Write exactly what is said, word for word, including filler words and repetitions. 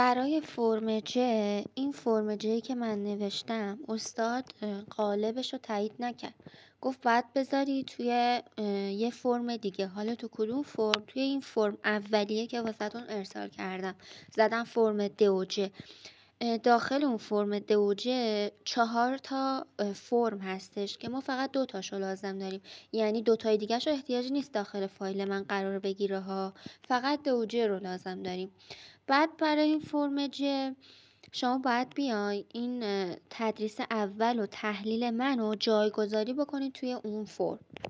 برای فرم ج این فرم جی که من نوشتم استاد اه، قالبش رو تایید نکرد. گفت باید بذاری توی اه، یه فرم دیگه. حالا تو کدوم فرم؟ توی این فرم اولیه که واسهتون ارسال کردم زدم فرم د و ج. اه، داخل اون فرم د و ج چهار تا اه، فرم هستش که ما فقط دو تاشو لازم داریم. یعنی دو تای دیگه‌شو احتیاجی نیست داخل فایل من قرار بگیره ها، فقط د و ج رو لازم داریم. بعد برای این فرم ج شما باید بیاین این اه، تدریس اول و تحلیل منو جایگذاری بکنید توی اون فرم.